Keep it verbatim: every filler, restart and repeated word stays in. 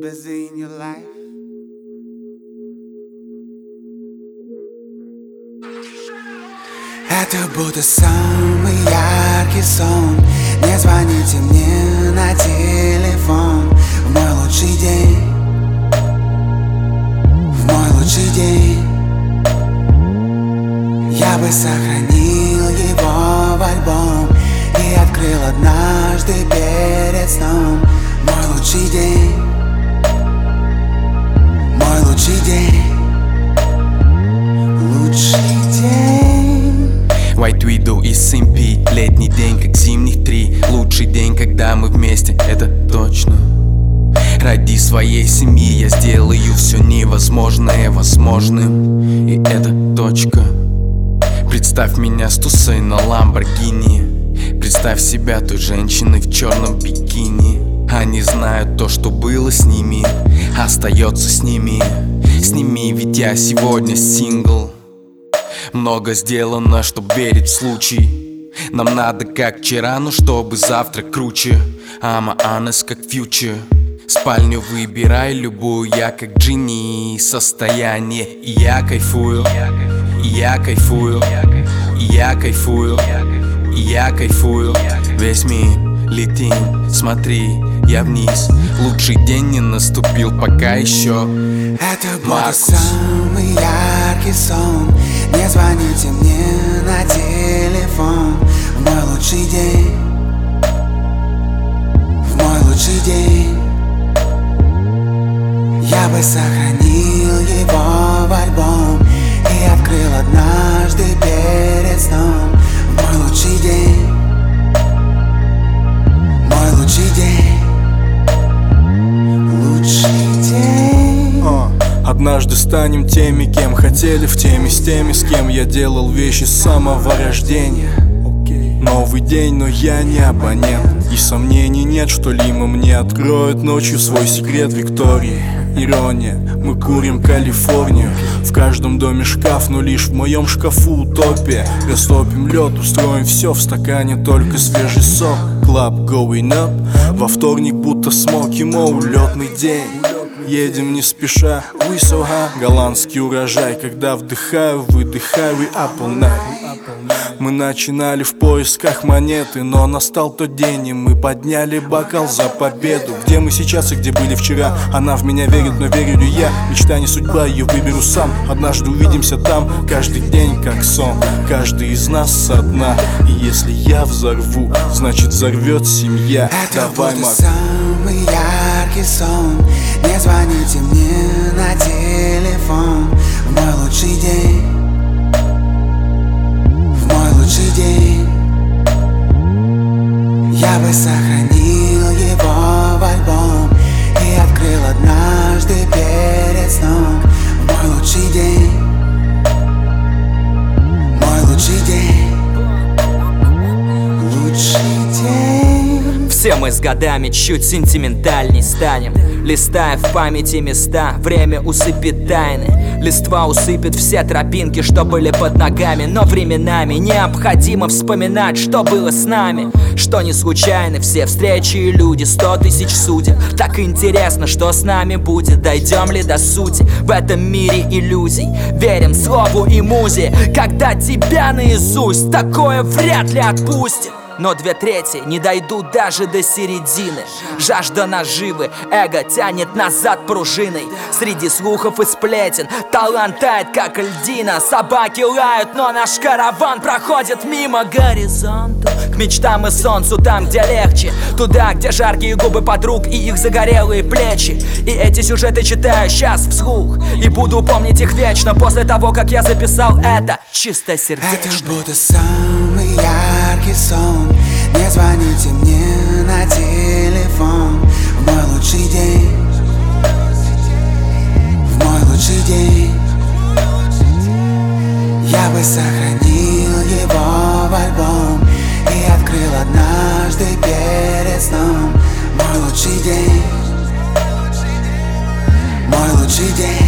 busy in your life. Это будто самый яркий сон. Не звоните мне на телефон. В мой лучший день, в мой лучший день, я бы сохранил его в альбом и открыл однажды перед сном. Мой лучший день, мой лучший день, лучший день. White Widow и Симпи. Летний день, как зимних три. Лучший день, когда мы вместе, это точно. Ради своей семьи я сделаю все невозможное возможным. И это точка. Представь меня с тусой на Ламборгини. Представь себя той женщиной в черном бикини. Они знают то, что было с ними, остается с ними. С ними, ведь я сегодня сингл. Много сделано, чтоб верить в случай. Нам надо как вчера, но чтобы завтра круче. I'm honest, как future. Спальню выбирай любую, я как Джинни. Состояние, и я кайфую, и я кайфую, и я кайфую, и я кайфую. Весь мир летим, смотри, я вниз. Лучший день не наступил пока еще. Это будто самый яркий сон. Не звоните мне на телефон. В мой лучший день, в мой лучший день, я бы сохранил его в альбом и открыл однажды перед сном. В мой лучший день, мой лучший день, лучший день. Однажды станем теми, кем хотели, в теме с теми, с кем я делал вещи с самого рождения. Новый день, но я не абонент. И сомнений нет, что Лима мне откроет ночью свой секрет Виктории. Ирония, мы курим Калифорнию. В каждом доме шкаф, но лишь в моем шкафу утопия. Растопим лед, устроим все в стакане, только свежий сок. Club going up, во вторник будто смоки моу, летный день. Едем не спеша, we so high. Голландский урожай, когда вдыхаю, выдыхаю, we up all night. Мы начинали в поисках монеты, но настал тот день, и мы подняли бокал за победу. Где мы сейчас и где были вчера? Она в меня верит, но верю ли я? Мечта не судьба, ее выберу сам. Однажды увидимся там, каждый день как сон. Каждый из нас со дна. И если я взорву, значит взорвет семья. Это Давай, будто самый яркий сон. Не звоните мне на телефон. В мой лучший день, в мой лучший день, я бы сохранил его в альбом и открыл однажды перед сном. В мой лучший день, мой лучший день, лучший день. Все мы с годами чуть сентиментальней станем. Листая в памяти места, время усыпит тайны. Листва усыпет все тропинки, что были под ногами. Но временами необходимо вспоминать, что было с нами. Что не случайны все встречи и люди, сто тысяч судеб. Так интересно, что с нами будет, дойдем ли до сути. В этом мире иллюзий верим слову и музе. Когда тебя наизусть, такое вряд ли отпустит. Но две трети не дойдут даже до середины. Жажда наживы, эго тянет назад пружиной. Среди слухов и сплетен талант тает, как льдина. Собаки лают, но наш караван проходит мимо горизонта. К мечтам и солнцу, там, где легче. Туда, где жаркие губы подруг и их загорелые плечи. И эти сюжеты читаю сейчас вслух и буду помнить их вечно после того, как я записал это чистосердечно. Это будто самый яркий сон. Не звоните мне на телефон. В мой лучший день, в мой лучший день, я бы сохранил его в альбом и открыл однажды перед сном. Мой лучший день, мой лучший день.